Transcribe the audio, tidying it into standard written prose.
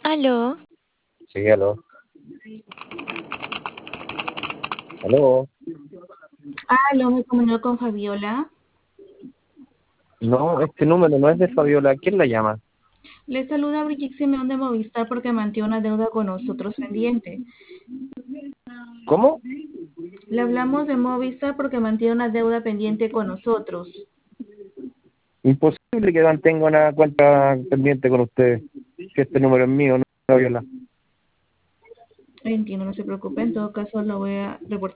Aló, Sí, aló. Aló. Aló, me comunico con Fabiola. No, este número no es de Fabiola. ¿Quién la llama? Le saluda Brigitte Simeón de Movistar porque mantiene una deuda con nosotros pendiente. ¿Cómo? Le hablamos de Movistar porque mantiene una deuda pendiente con nosotros. Imposible que mantenga una cuenta pendiente con usted. Que este número es mío, no es Fabiola. Entiendo, no se preocupe. En todo caso, lo voy a reportar.